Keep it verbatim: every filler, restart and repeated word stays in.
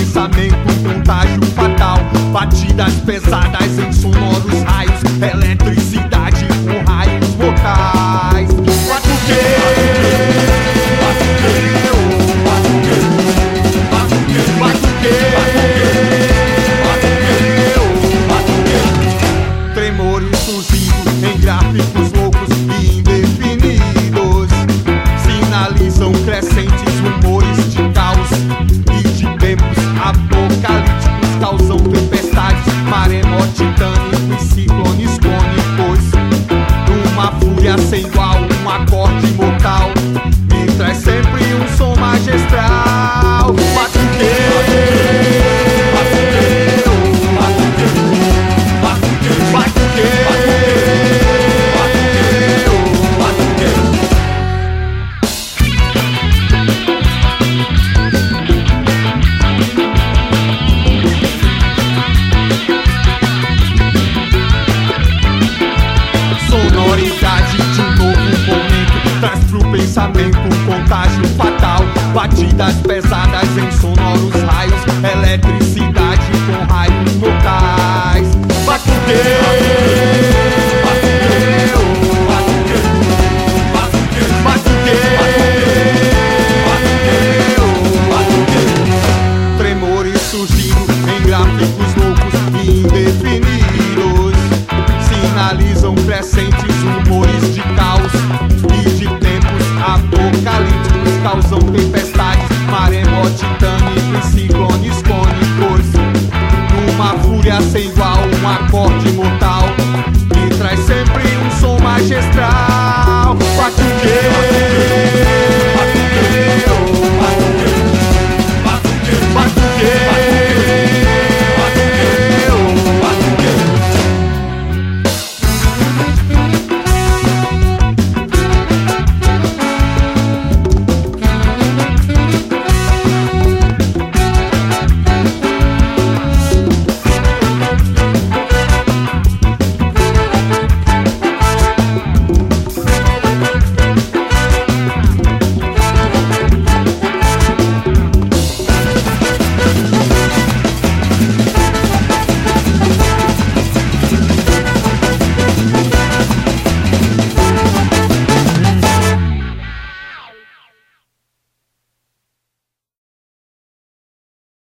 pensamento, um contágio fatal. Batidas pesadas em sonoros raios, eletricidade com raios mortais. Batuque! Tremores surgindo em gráficos loucos e indefinidos, sinalizam crescentes rumores de caos e de tempos apocalípticos. Causam tempestades, maremoto titânico e ciclones cônicos. Uma fúria sem igual, um acorde mortal, me traz sempre um som magistral. Sonoridade de um novo momento traz pro pensamento um contágio fatal. Batidas pesadas em sonoros raios, eletricidade com raios mortais. Tremores surgindo em gráficos loucos e indefinidos, sinalizam crescentes rumores de caos e de tempos apocalípticos. Causam tempestades, maremoto titânico e ciclones cônicos. Numa fúria sem igual, um acorde mortal, me traz sempre um som magistral. Batuque!